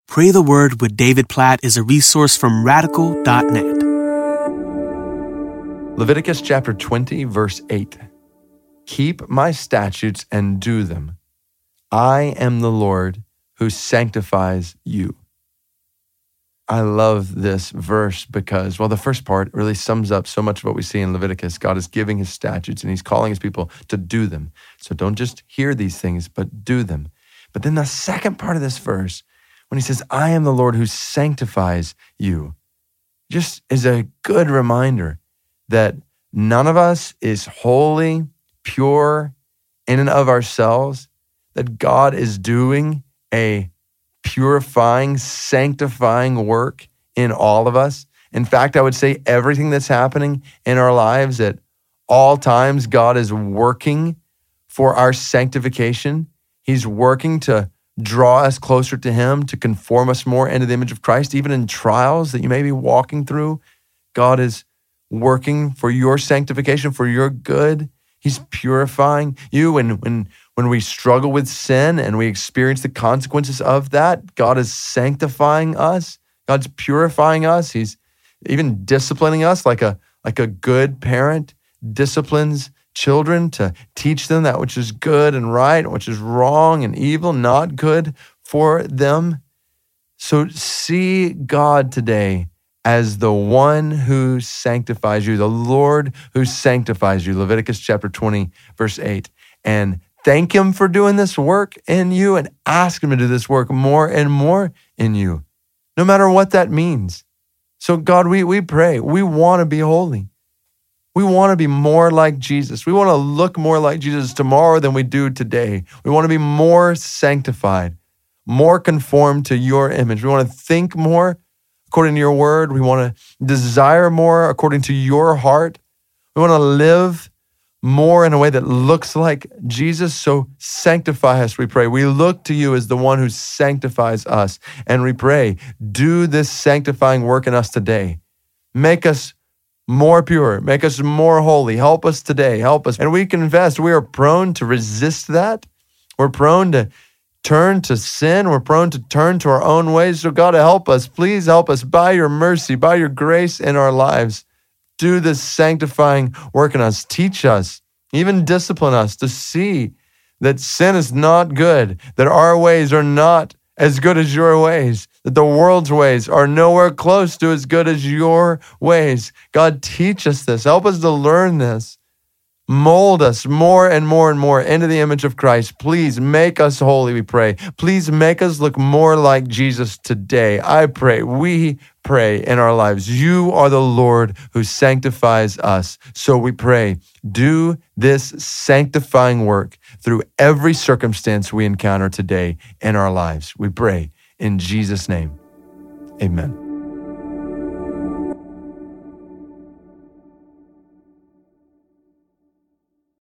Pray the Word with David Platt is a resource from radical.net. Leviticus chapter 20, verse 8. Keep my statutes and do them. I am the Lord who sanctifies you. I love this verse because, well, the first part really sums up so much of what we see in Leviticus. God is giving his statutes and he's calling his people to do them. So don't just hear these things, but do them. But then the second part of this verse, when he says, I am the Lord who sanctifies you, just is a good reminder that none of us is holy, pure, in and of ourselves, that God is doing a purifying, sanctifying work in all of us. In fact, I would say everything that's happening in our lives at all times, God is working for our sanctification. He's working to draw us closer to him, to conform us more into the image of Christ. Even in trials that you may be walking through, God is working for your sanctification, for your good. He's purifying you. When we struggle with sin and we experience the consequences of that, God is sanctifying us. God's purifying us. He's even disciplining us like a good parent disciplines children to teach them that which is good and right, and which is wrong and evil, not good for them. So see God today as the one who sanctifies you, the Lord who sanctifies you. Leviticus chapter 20, verse 8. And thank him for doing this work in you and ask him to do this work more and more in you, no matter what that means. So God, we pray. We want to be holy. We want to be more like Jesus. We want to look more like Jesus tomorrow than we do today. We want to be more sanctified, more conformed to your image. We want to think more according to your word. We want to desire more according to your heart. We want to live more in a way that looks like Jesus. So sanctify us, we pray. We look to you as the one who sanctifies us. And we pray, do this sanctifying work in us today. Make us more pure. Make us more holy. Help us today. Help us. And we confess we are prone to resist that. We're prone to turn to sin. We're prone to turn to our own ways. So God, help us. Please help us by your mercy, by your grace in our lives. Do this sanctifying work in us. Teach us, even discipline us to see that sin is not good, that our ways are not as good as your ways, that the world's ways are nowhere close to as good as your ways. God, teach us this. Help us to learn this. Mold us more and more and more into the image of Christ. Please make us holy, we pray. Please make us look more like Jesus today. I pray, we pray in our lives. You are the Lord who sanctifies us. So we pray, do this sanctifying work through every circumstance we encounter today in our lives. We pray in Jesus' name. Amen.